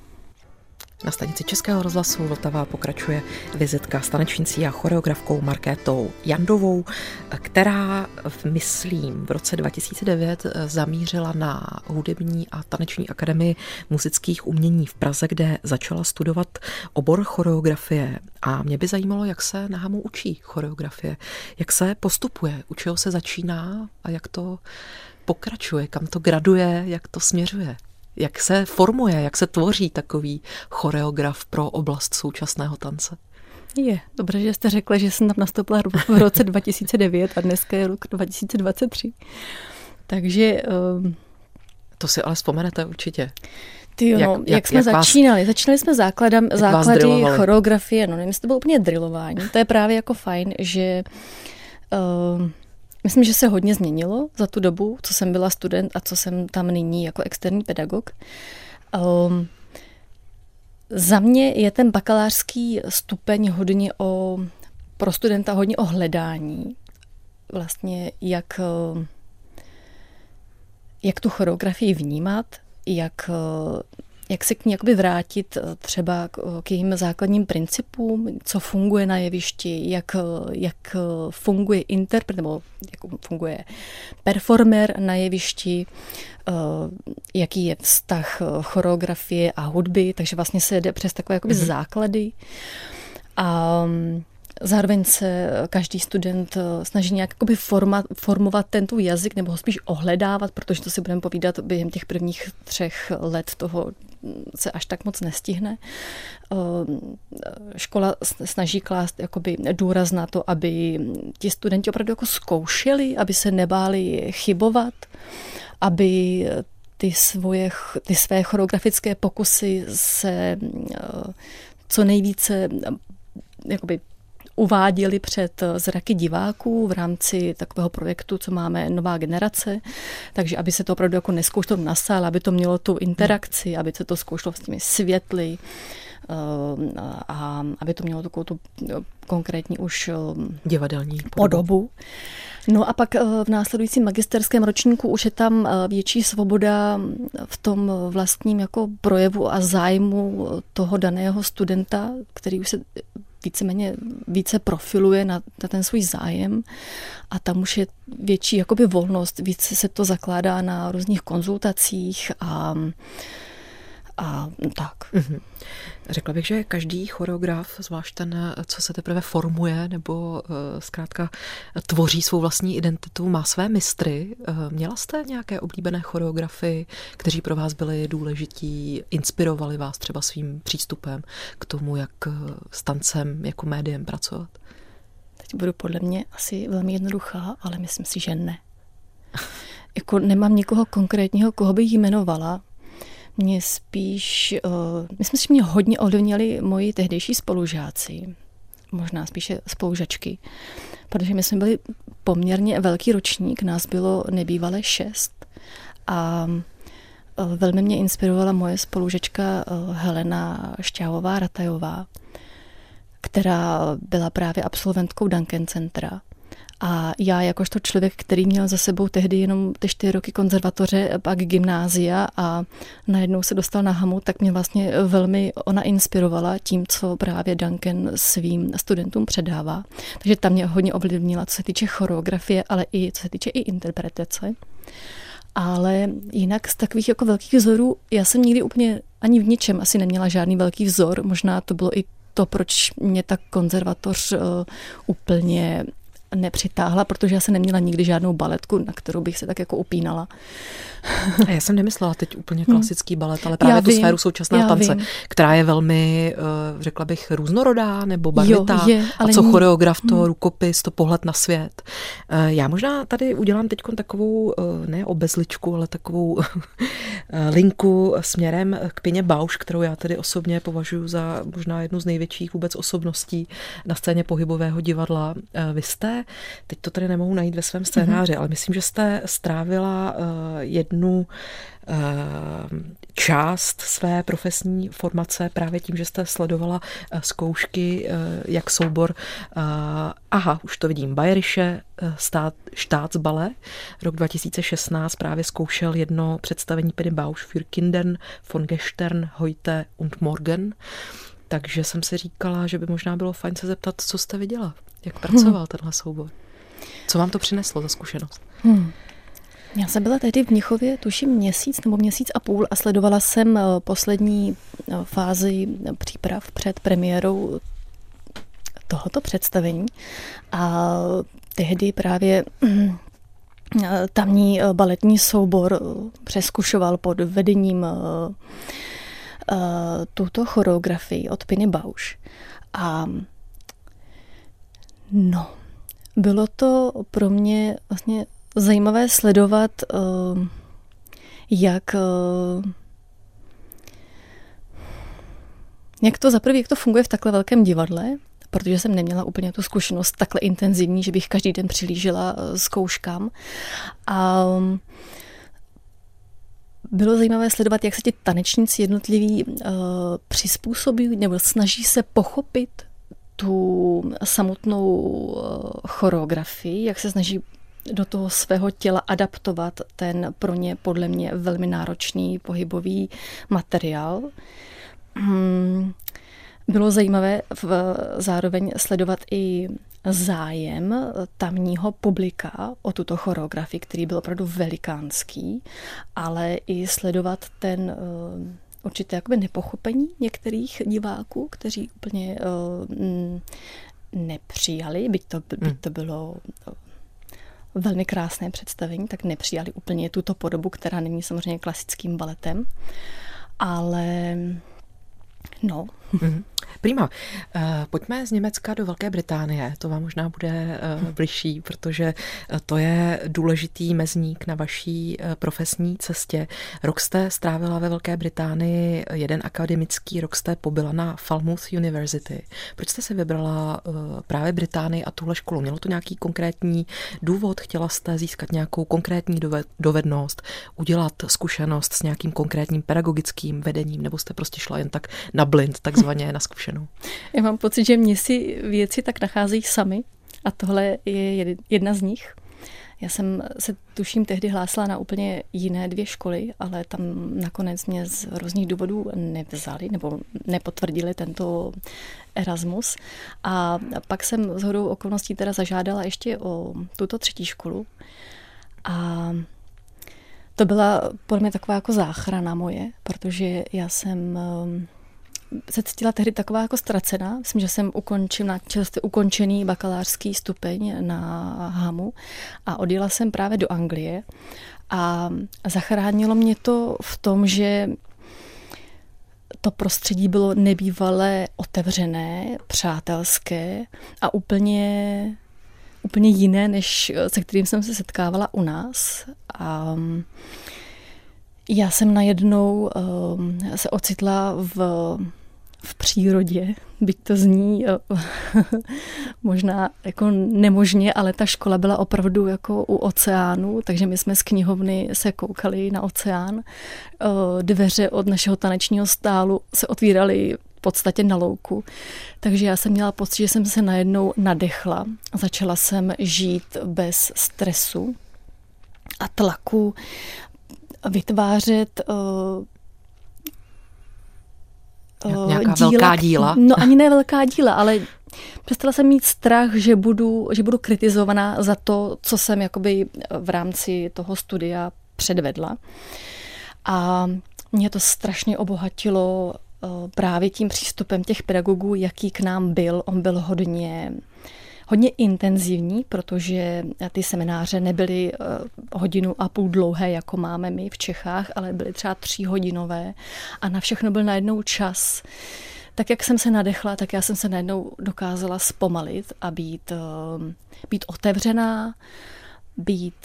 Na stanici Českého rozhlasu Vltava pokračuje vizitka s tanečnicí a choreografkou Markétou Jandovou, která, myslím, v roce dva tisíce devět zamířila na hudební a taneční akademii muzických umění v Praze, kde začala studovat obor choreografie. A mě by zajímalo, jak se na Hamu učí choreografie, jak se postupuje, u čeho se začíná a jak to pokračuje, kam to graduje, jak to směřuje. Jak se formuje, jak se tvoří takový choreograf pro oblast současného tance? Je, dobře, že jste řekla, že jsem tam nastoupila v roce dva tisíce devět a dneska je rok dva tisíce dvacet tři. Takže... Um, to si ale vzpomenete určitě. Ty, no, jak, jak, jak jsme jak začínali? Vás, začínali jsme základem, základy choreografie, no nevím, jestli to bylo úplně drillování. To je právě jako fajn, že uh, myslím, že se hodně změnilo za tu dobu, co jsem byla student a co jsem tam nyní jako externí pedagog. Um, za mě je ten bakalářský stupeň hodně o, pro studenta hodně o hledání. Vlastně jak, jak tu choreografii vnímat, jak, jak se k ní jakoby vrátit třeba k, k jejím základním principům, co funguje na jevišti, jak, jak funguje interpret, nebo jak funguje performer na jevišti, jaký je vztah choreografie a hudby, takže vlastně se jde přes takové jakoby mm-hmm. základy. A zároveň se každý student snaží nějak forma, formovat tento jazyk, nebo ho spíš ohledávat, protože to si budeme povídat během těch prvních třech let toho se až tak moc nestihne. Škola snaží klást jakoby důraz na to, aby ti studenti opravdu jako zkoušeli, aby se nebáli chybovat, aby ty, svoje, ty své choreografické pokusy se co nejvíce jakoby uváděli před zraky diváků v rámci takového projektu, co máme Nová generace, takže aby se to opravdu jako neskoušelo na sále, aby to mělo tu interakci, aby se to zkoušelo s těmi světly a aby to mělo takovou tu konkrétní už divadelní podobu. podobu. No a pak v následujícím magisterském ročníku už je tam větší svoboda v tom vlastním jako projevu a zájmu toho daného studenta, který už se víceméně více profiluje na, na ten svůj zájem a tam už je větší jakoby volnost, více se to zakládá na různých konzultacích a, a tak. Mm-hmm. Řekla bych, že každý choreograf, zvlášť ten, co se teprve formuje nebo uh, zkrátka tvoří svou vlastní identitu, má své mistry. Uh, měla jste nějaké oblíbené choreografy, kteří pro vás byli důležití, inspirovali vás třeba svým přístupem k tomu, jak s tancem jako médiem pracovat? Teď budu podle mě asi velmi jednoduchá, ale myslím si, že ne. Jako nemám nikoho konkrétního, koho bych jmenovala. Mě spíš, uh, myslím si, že mě hodně ovlivnili moji tehdejší spolužáci, možná spíše spolužačky, protože my jsme byli poměrně velký ročník, nás bylo nebývalé šest a uh, velmi mě inspirovala moje spolužačka uh, Helena Šťávová-Ratajová, která byla právě absolventkou Duncan Centra. A já jakožto člověk, který měl za sebou tehdy jenom ty čtyři roky konzervatoře, pak gymnázia a najednou se dostal na Hamu, tak mě vlastně velmi ona inspirovala tím, co právě Duncan svým studentům předává. Takže tam mě hodně ovlivnila, co se týče choreografie, ale i co se týče i interpretace. Ale jinak z takových jako velkých vzorů, já jsem nikdy úplně ani v ničem asi neměla žádný velký vzor. Možná to bylo i to, proč mě ta konzervatoř uh, úplně nepřitáhla, protože já jsem neměla nikdy žádnou baletku, na kterou bych se tak jako upínala. A já jsem nemyslela teď úplně klasický balet, ale právě já tu vím, sféru současného tance, vím. Která je velmi, řekla bych, různorodá nebo barvitá. Jo, je, a co ní... choreograf, to hmm. rukopis, to pohled na svět. Já možná tady udělám teď takovou, ne obezličku, ale takovou linku směrem k Pině Bausch, kterou já tedy osobně považuji za možná jednu z největších vůbec osobností na scéně pohybového divadla. Vy jste, teď to tady nemohu najít ve svém scénáři, mm-hmm. ale myslím, že jste strávila jednu část své profesní formace právě tím, že jste sledovala zkoušky, jak soubor, aha, už to vidím, Bayerische Staatsballet, rok dva tisíce šestnáct právě zkoušel jedno představení Piny Bausch für Kinder von gestern, heute und morgen. Takže jsem si říkala, že by možná bylo fajn se zeptat, co jste viděla, jak pracoval hmm. tenhle soubor. Co vám to přineslo za zkušenost? Hmm. Já jsem byla tehdy v Mnichově, tuším měsíc nebo měsíc a půl a sledovala jsem poslední fázi příprav před premiérou tohoto představení. A tehdy právě tamní baletní soubor přeskušoval pod vedením tuto choreografii od Piny Bausch. A no, bylo to pro mě vlastně zajímavé sledovat, jak, Jak to zaprvé, jak to funguje v takhle velkém divadle, protože jsem neměla úplně tu zkušenost takhle intenzivní, že bych každý den přilížela zkouškám. A bylo zajímavé sledovat, jak se ti tanečníci jednotliví uh, přizpůsobí nebo snaží se pochopit tu samotnou uh, choreografii, jak se snaží do toho svého těla adaptovat ten pro ně podle mě velmi náročný pohybový materiál. Hmm. Bylo zajímavé v, zároveň sledovat i zájem tamního publika o tuto choreografii, který byl opravdu velikánský, ale i sledovat ten uh, určité jakoby nepochopení některých diváků, kteří úplně uh, nepřijali, byť to, byť to bylo uh, velmi krásné představení, tak nepřijali úplně tuto podobu, která není samozřejmě klasickým baletem, ale no. Mm-hmm. Prima. Uh, pojďme z Německa do Velké Británie. To vám možná bude uh, bližší, protože to je důležitý mezník na vaší uh, profesní cestě. Rok jste strávila ve Velké Británii, jeden akademický rok jste pobyla na Falmouth University. Proč jste se vybrala uh, právě Británii a tuhle školu? Mělo to nějaký konkrétní důvod? Chtěla jste získat nějakou konkrétní dovednost, udělat zkušenost s nějakým konkrétním pedagogickým vedením, nebo jste prostě šla jen tak na blind, takzvaně na zkušenou? Já mám pocit, že mě si věci tak nacházejí sami a tohle je jedna z nich. Já jsem se tuším tehdy hlásila na úplně jiné dvě školy, ale tam nakonec mě z různých důvodů nevzali nebo nepotvrdili tento Erasmus. A pak jsem shodou okolností teda zažádala ještě o tuto třetí školu. A to byla podle mě taková jako záchrana moje, protože já jsem se cítila tehdy taková jako ztracená. Myslím, že jsem ukončila čerstvě ukončený bakalářský stupeň na Hamu a odjela jsem právě do Anglie a zachránilo mě to v tom, že to prostředí bylo nebývalé otevřené, přátelské a úplně, úplně jiné, než se kterým jsem se setkávala u nás. A já jsem najednou um, se ocitla v, v přírodě, byť to zní uh, možná jako nemožně, ale ta škola byla opravdu jako u oceánu, takže my jsme z knihovny se koukali na oceán. Uh, dveře od našeho tanečního stálu se otvíraly v podstatě na louku. Takže já jsem měla pocit, že jsem se najednou nadechla. Začala jsem žít bez stresu a tlaku, vytvářet uh, uh, nějaká díla, velká díla. No ani ne velká díla, ale přestala jsem mít strach, že budu, že budu kritizovaná za to, co jsem jakoby v rámci toho studia předvedla. A mě to strašně obohatilo uh, právě tím přístupem těch pedagogů, jaký k nám byl. On byl hodně hodně intenzivní, protože ty semináře nebyly hodinu a půl dlouhé, jako máme my v Čechách, ale byly třeba tříhodinové a na všechno byl najednou čas. Tak jak jsem se nadechla, tak já jsem se najednou dokázala zpomalit a být, být otevřená, být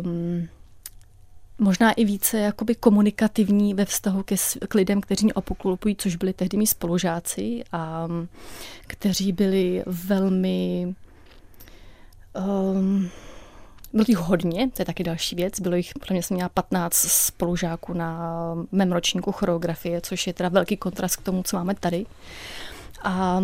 možná i více jakoby komunikativní ve vztahu ke, k lidem, kteří mě obklopují, což byli tehdy mý spolužáci a kteří byli velmi Um, bylo jich hodně, to je taky další věc, bylo jich, podle mě jsem měla patnáct spolužáků na mém ročníku choreografie, což je teda velký kontrast k tomu, co máme tady. A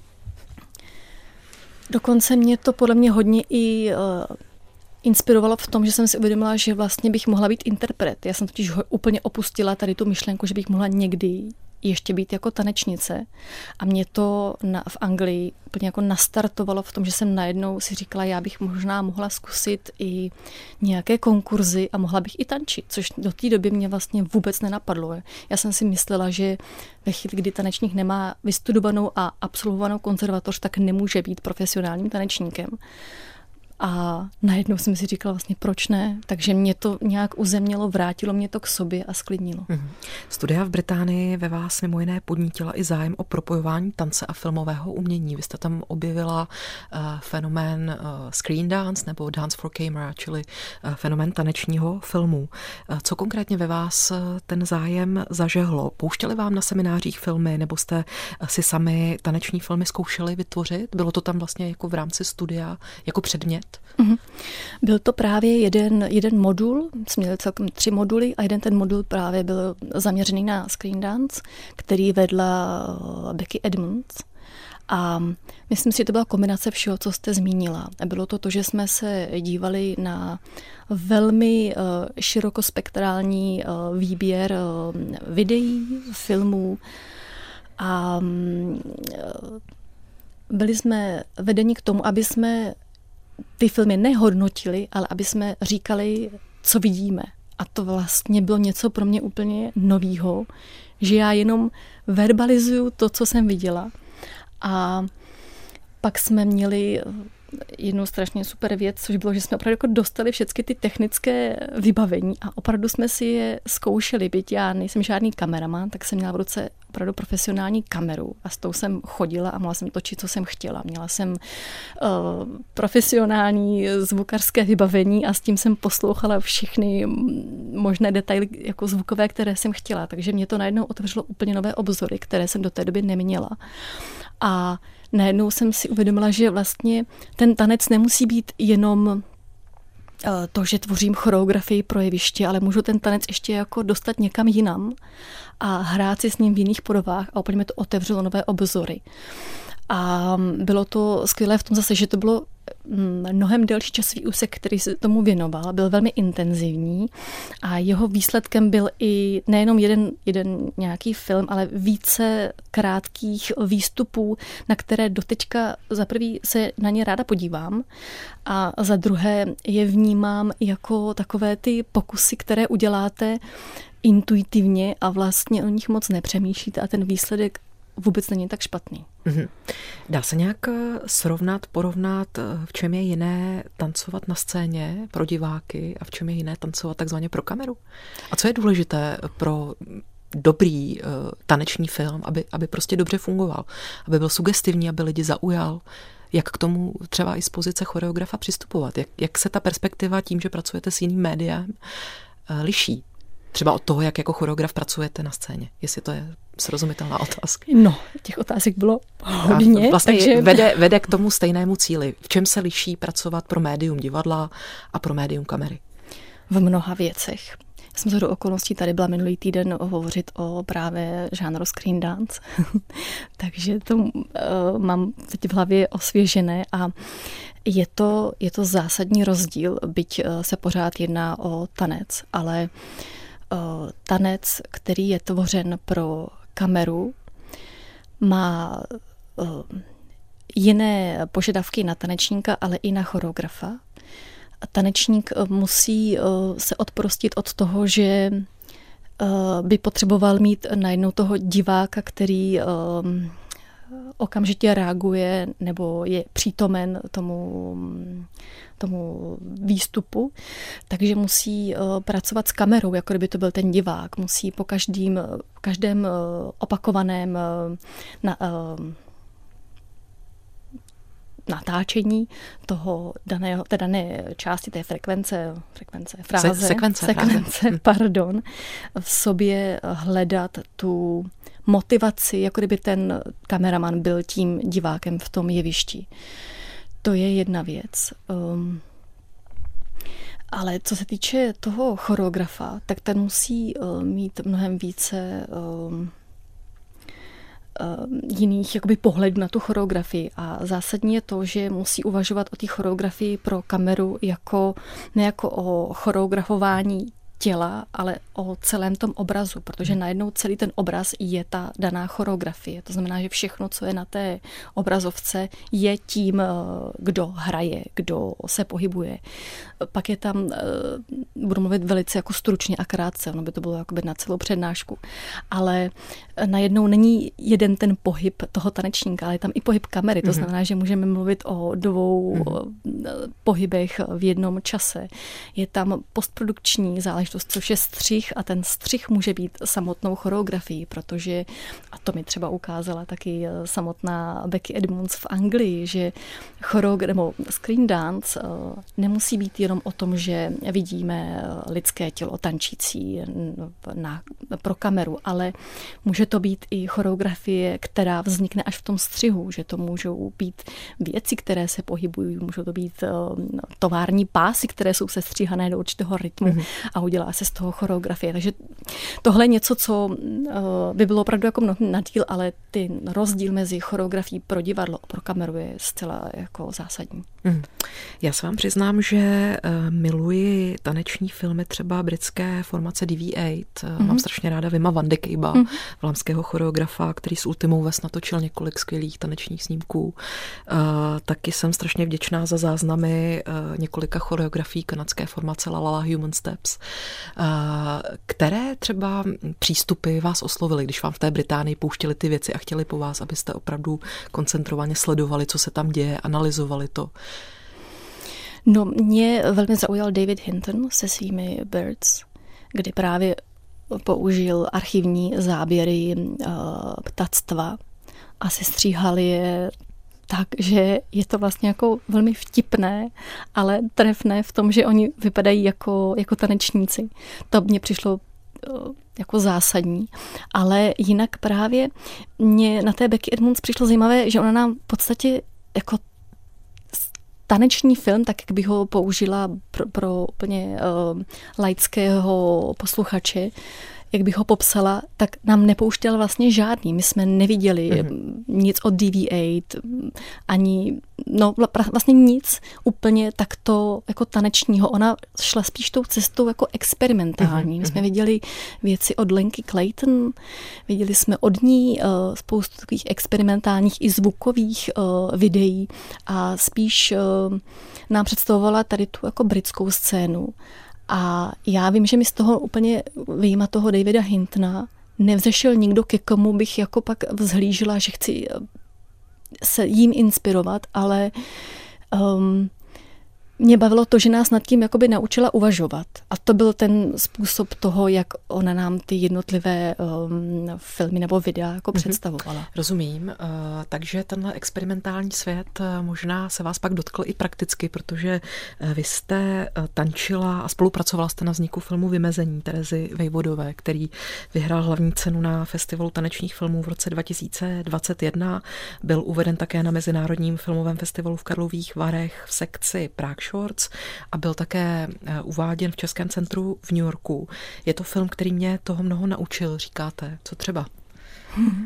dokonce mě to podle mě hodně i uh, inspirovalo v tom, že jsem si uvědomila, že vlastně bych mohla být interpret. Já jsem totiž úplně opustila tady tu myšlenku, že bych mohla někdy ještě být jako tanečnice. A mě to na, v Anglii úplně jako nastartovalo v tom, že jsem najednou si říkala, já bych možná mohla zkusit i nějaké konkurzy a mohla bych i tančit, což do té doby mě vlastně vůbec nenapadlo. Já jsem si myslela, že ve chvíli, kdy tanečník nemá vystudovanou a absolvovanou konzervatoř, tak nemůže být profesionálním tanečníkem. A najednou jsem si říkala vlastně, proč ne? Takže mě to nějak uzemnilo, vrátilo mě to k sobě a sklidnilo. Mm-hmm. Studia v Británii ve vás mimo jiné podnítila i zájem o propojování tance a filmového umění. Vy jste tam objevila uh, fenomén uh, screen dance nebo dance for camera, čili uh, fenomén tanečního filmu. Uh, co konkrétně ve vás uh, ten zájem zažehlo? Pouštěli vám na seminářích filmy, nebo jste uh, si sami taneční filmy zkoušeli vytvořit? Bylo to tam vlastně jako v rámci studia, jako předmět? Mm-hmm. Byl to právě jeden, jeden modul, jsme měli celkem tři moduly a jeden ten modul právě byl zaměřený na screen dance, který vedla Becky Edmonds. A myslím si, že to byla kombinace všeho, co jste zmínila. Bylo to to, že jsme se dívali na velmi širokospektrální výběr videí, filmů a byli jsme vedeni k tomu, aby jsme ty filmy nehodnotili, ale aby jsme říkali, co vidíme. A to vlastně bylo něco pro mě úplně novýho, že já jenom verbalizuju to, co jsem viděla. A pak jsme měli jednu strašně super věc, což bylo, že jsme opravdu jako dostali všechny ty technické vybavení a opravdu jsme si je zkoušeli, byť já nejsem žádný kameraman, tak jsem měla v ruce opravdu profesionální kameru a s tou jsem chodila a mohla jsem točit, co jsem chtěla. Měla jsem uh, profesionální zvukařské vybavení a s tím jsem poslouchala všechny možné detaily jako zvukové, které jsem chtěla. Takže mě to najednou otevřelo úplně nové obzory, které jsem do té doby neměla. A najednou jsem si uvědomila, že vlastně ten tanec nemusí být jenom to, že tvořím choreografii pro jeviště, ale můžu ten tanec ještě jako dostat někam jinam a hrát si s ním v jiných podobách a úplně mi to otevřelo nové obzory. A bylo to skvělé v tom zase, že to bylo mnohem delší časový úsek, který se tomu věnoval, byl velmi intenzivní a jeho výsledkem byl i nejenom jeden, jeden nějaký film, ale více krátkých výstupů, na které doteďka za prvý se na ně ráda podívám a za druhé je vnímám jako takové ty pokusy, které uděláte intuitivně a vlastně o nich moc nepřemýšlíte a ten výsledek vůbec není tak špatný. Mm-hmm. Dá se nějak srovnat, porovnat, v čem je jiné tancovat na scéně pro diváky a v čem je jiné tancovat takzvaně pro kameru? A co je důležité pro dobrý uh, taneční film, aby, aby prostě dobře fungoval, aby byl sugestivní, aby lidi zaujal? Jak k tomu třeba i z pozice choreografa přistupovat? Jak, jak se ta perspektiva tím, že pracujete s jiným médiem, uh, liší? Třeba od toho, jak jako choreograf pracujete na scéně, jestli to je srozumitelná otázka. No, těch otázek bylo hodně. A vlastně takže... vede, vede k tomu stejnému cíli. V čem se liší pracovat pro médium divadla a pro médium kamery? V mnoha věcech. Já jsem do okolností tady byla minulý týden hovořit o právě žánru screen dance, takže to uh, mám teď v hlavě osvěžené a je to, je to zásadní rozdíl, byť uh, se pořád jedná o tanec, ale uh, tanec, který je tvořen pro kameru, má uh, jiné požadavky na tanečníka, ale i na choreografa. Tanečník musí se odprostit od toho, že by potřeboval mít najednou toho diváka, který okamžitě reaguje nebo je přítomen tomu, tomu výstupu. Takže musí pracovat s kamerou, jako kdyby to byl ten divák. Musí po každým, každém opakovaném na, natáčení toho daného, té dané části té frekvence, frekvence, fráze, Se, sekvence, sekvence fráze. pardon, v sobě hledat tu motivaci, jako kdyby ten kameraman byl tím divákem v tom jevišti. To je jedna věc. Um, ale co se týče toho choreografa, tak ten musí uh, mít mnohem více um, jiných jakoby pohledů na tu choreografii a zásadní je to, že musí uvažovat o té choreografii pro kameru jako, ne jako o choreografování těla, ale o celém tom obrazu, protože najednou celý ten obraz je ta daná choreografie. To znamená, že všechno, co je na té obrazovce, je tím, kdo hraje, kdo se pohybuje. Pak je tam, budu mluvit velice jako stručně a krátce, ono by to bylo jakoby na celou přednášku, ale najednou není jeden ten pohyb toho tanečníka, ale je tam i pohyb kamery. To mm-hmm. znamená, že můžeme mluvit o dvou mm-hmm. pohybech v jednom čase. Je tam postprodukční záležitost, což je střih a ten střih může být samotnou choreografií, protože, a to mi třeba ukázala taky samotná Becky Edmonds v Anglii, že choreograf, nebo screen dance nemusí být jenom o tom, že vidíme lidské tělo tančící na, pro kameru, ale může to být i choreografie, která vznikne až v tom střihu, že to můžou být věci, které se pohybují, můžou to být tovární pásy, které jsou sestříhané do určitého rytmu mm-hmm. a udělá se z toho choreografie. Takže tohle je něco, co by bylo opravdu jako mnoho na díl, ale ty rozdíl mezi choreografií pro divadlo a pro kameru je zcela jako zásadní. Mm. Já se vám přiznám, že miluji taneční filmy třeba britské formace D V osm. Mm-hmm. Mám strašně ráda Vima van de Kejba, mm-hmm. vlámského choreografa, který s Ultimou West natočil několik skvělých tanečních snímků. Uh, taky jsem strašně vděčná za záznamy uh, několika choreografií kanadské formace La La La Human Steps. Uh, které třeba přístupy vás oslovily, když vám v té Británii pouštěli ty věci a chtěli po vás, abyste opravdu koncentrovaně sledovali, co se tam děje, analyzovali to? No, mě velmi zaujal David Hinton se svými Birds, kdy právě použil archivní záběry uh, ptactva a sestříhali je tak, že je to vlastně jako velmi vtipné, ale trefné v tom, že oni vypadají jako, jako tanečníci. To mně přišlo uh, jako zásadní, ale jinak právě mě na té Becky Edmonds přišlo zajímavé, že ona nám v podstatě jako taneční film, tak jak bych ho použila pro, pro úplně uh, laického posluchače, jak bych ho popsala, tak nám nepouštěl vlastně žádný. My jsme neviděli mm-hmm. nic od D V osm, ani no vlastně nic úplně takto jako tanečního. Ona šla spíš tou cestou jako experimentální. Mm-hmm. My jsme viděli věci od Lenky Clayton, viděli jsme od ní uh, spoustu takových experimentálních i zvukových uh, videí a spíš uh, nám představovala tady tu jako britskou scénu. A já vím, že mi z toho úplně vyjma toho Davida Hintona nevzešel nikdo, ke komu bych jako pak vzhlížela, že chci se jím inspirovat, ale um, mě bavilo to, že nás nad tím jakoby naučila uvažovat. A to byl ten způsob toho, jak ona nám ty jednotlivé um, filmy nebo videa jako mm-hmm. představovala. Rozumím. Uh, takže tenhle experimentální svět uh, možná se vás pak dotkl i prakticky, protože uh, vy jste uh, tančila a spolupracovala jste na vzniku filmu Vymezení Terezy Vejvodové, který vyhrál hlavní cenu na Festivalu tanečních filmů v roce dva tisíce dvacet jedna. Byl uveden také na Mezinárodním filmovém festivalu v Karlových Varech v sekci Prague Shorts a byl také uváděn v Českém centru v New Yorku. Je to film, který mě toho mnoho naučil, říkáte. Co třeba? Hmm.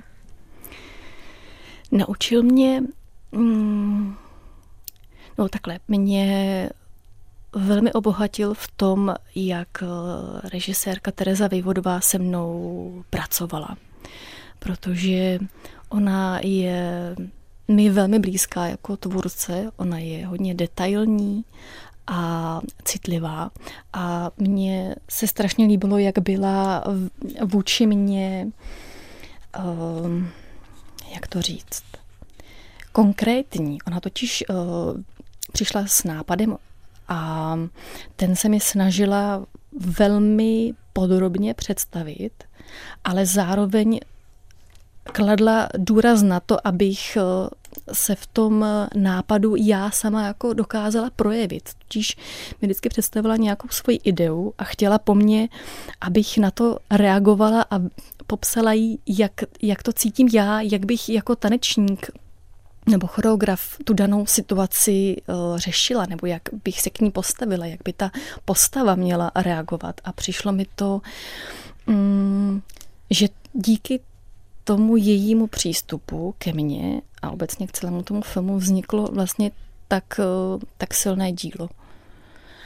Naučil mě... Mm, no takhle, mě velmi obohatil v tom, jak režisérka Tereza Vejvodová se mnou pracovala. Protože ona je mi velmi blízká jako tvůrce, ona je hodně detailní a citlivá a mně se strašně líbilo, jak byla vůči mně, um, jak to říct, konkrétní. Ona totiž uh, přišla s nápadem a ten se mi snažila velmi podrobně představit, ale zároveň kladla důraz na to, abych se v tom nápadu já sama jako dokázala projevit. Totiž mi vždycky představila nějakou svoji ideu a chtěla po mně, abych na to reagovala a popsala jí, jak, jak to cítím já, jak bych jako tanečník nebo choreograf tu danou situaci uh, řešila, nebo jak bych se k ní postavila, jak by ta postava měla reagovat. A přišlo mi to, um, že díky tomu jejímu přístupu ke mně a obecně k celému tomu filmu vzniklo vlastně tak, tak silné dílo.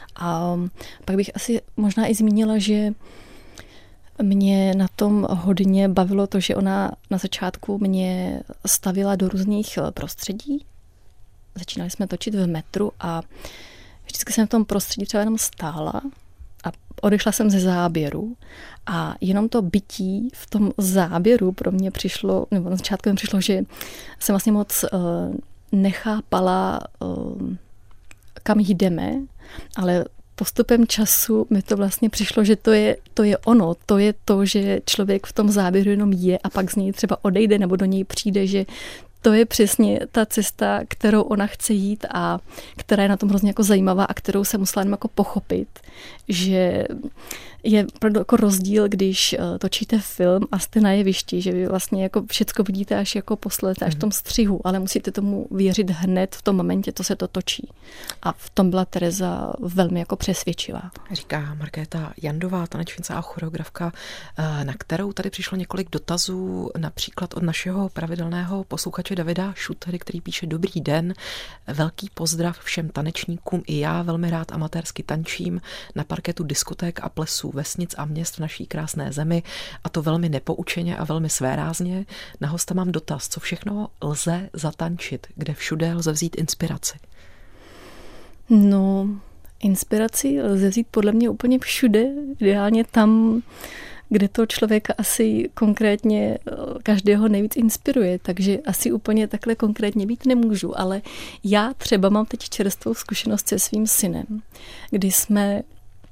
A pak bych asi možná i zmínila, že mě na tom hodně bavilo to, že ona na začátku mě stavila do různých prostředí. Začínali jsme točit v metru a vždycky jsem v tom prostředí třeba jenom stála a odešla jsem ze záběru a jenom to bytí v tom záběru pro mě přišlo, nebo na začátku mi přišlo, že jsem vlastně moc uh, nechápala, uh, kam jdeme, ale postupem času mi to vlastně přišlo, že to je, to je ono, to je to, že člověk v tom záběru jenom je a pak z něj třeba odejde nebo do něj přijde, že to je přesně ta cesta, kterou ona chce jít a která je na tom hrozně jako zajímavá a kterou se musela jenom jako pochopit, že je opravdu jako rozdíl, když točíte film a jste na jevišti, že vy vlastně jako všecko vidíte až jako posledně, až v tom střihu, ale musíte tomu věřit hned v tom momentě, to se to točí. A v tom byla Tereza velmi jako přesvědčivá. Říká Markéta Jandová, tanečnice a choreografka, na kterou tady přišlo několik dotazů, například od našeho pravidelného posluchače Davida Šutery, který píše: Dobrý den, velký pozdrav všem tanečníkům, i já velmi rád amatérsky tančím na parketu diskoték a plesů vesnic a měst v naší krásné zemi, a to velmi nepoučeně a velmi svérázně. Na hosta mám dotaz, co všechno lze zatančit, kde všude lze vzít inspiraci? No, inspiraci lze vzít podle mě úplně všude, ideálně tam, kde to člověka asi konkrétně každého nejvíc inspiruje, takže asi úplně takhle konkrétně být nemůžu, ale já třeba mám teď čerstvou zkušenost se svým synem, kdy jsme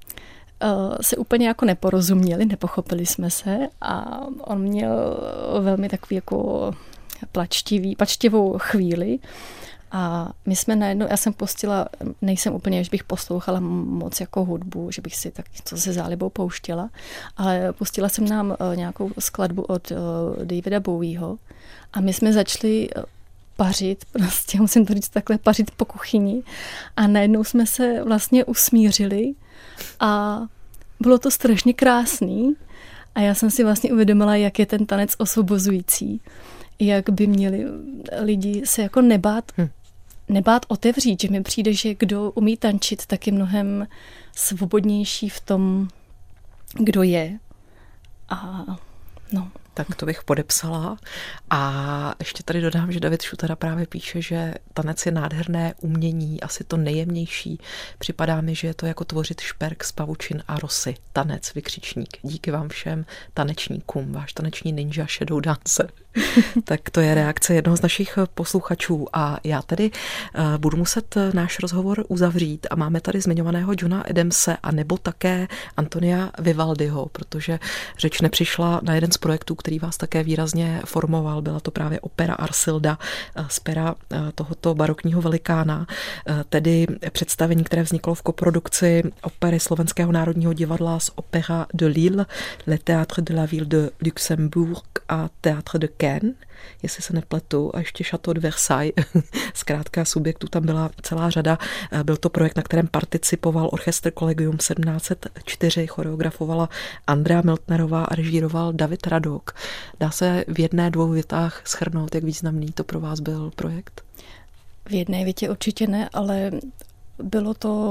se úplně jako neporozuměli, nepochopili jsme se a on měl velmi takový jako plačtivý, plačtivou chvíli a my jsme najednou, já jsem pustila, nejsem úplně, že bych poslouchala moc jako hudbu, že bych si tak něco se zálibou pouštěla, ale pustila jsem nám nějakou skladbu od Davida Bowieho a my jsme začali pařit, prostě musím to říct takhle, pařit po kuchyni a najednou jsme se vlastně usmířili a bylo to strašně krásný a já jsem si vlastně uvědomila, jak je ten tanec osvobozující, jak by měli lidi se jako nebát, hm. nebát otevřít, že mi přijde, že kdo umí tančit, tak je mnohem svobodnější v tom, kdo je. A no. Tak to bych podepsala. A ještě tady dodám, že David Šutera právě píše, že tanec je nádherné umění, asi to nejjemnější. Připadá mi, že je to jako tvořit šperk z pavučin a rosy. Tanec, vykřičník. Díky vám všem tanečníkům, váš taneční ninja Shadow Dancer. Tak to je reakce jednoho z našich posluchačů a já tedy uh, budu muset náš rozhovor uzavřít a máme tady zmiňovaného Johna Adamse a nebo také Antonia Vivaldiho, protože řeč nepřišla na jeden z projektů, který vás také výrazně formoval. Byla to právě opera Arsilda z pera tohoto barokního velikána, tedy představení, které vzniklo v koprodukci opery Slovenského národního divadla z Opéra de Lille, Le Théâtre de la Ville de Luxembourg a Théâtre de Caen, jestli se nepletu, a ještě Château de Versailles. Zkrátka subjektů tam byla celá řada. Byl to projekt, na kterém participoval orchestr Collegium sedmnáct set čtyři, choreografovala Andrea Miltnerová a režíroval David Radok. Dá se v jedné, dvou větách shrnout, jak významný to pro vás byl projekt? V jedné větě určitě ne, ale bylo to...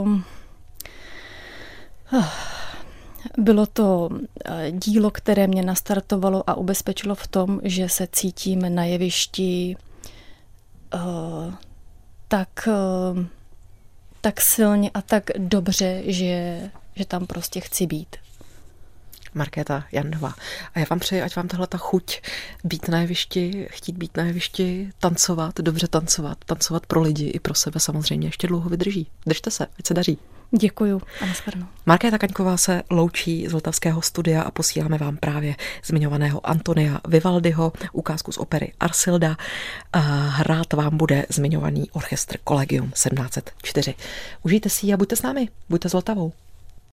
Bylo to dílo, které mě nastartovalo a ubezpečilo v tom, že se cítím na jevišti uh, tak, uh, tak silně a tak dobře, že, že tam prostě chci být. Markéta Jandová. A já vám přeji, ať vám tahle ta chuť být na jevišti, chtít být na jevišti, tancovat, dobře tancovat, tancovat pro lidi i pro sebe samozřejmě ještě dlouho vydrží. Držte se, ať se daří. Děkuju a nashledanou. Markéta Kaňková se loučí z Vltavského studia a posíláme vám právě zmiňovaného Antonia Vivaldiho, ukázku z opery Arsilda. Hrát vám bude zmiňovaný orchestr Collegium sedmnáct set čtyři. Užijte si ji a buďte s námi, buďte s Vltavou.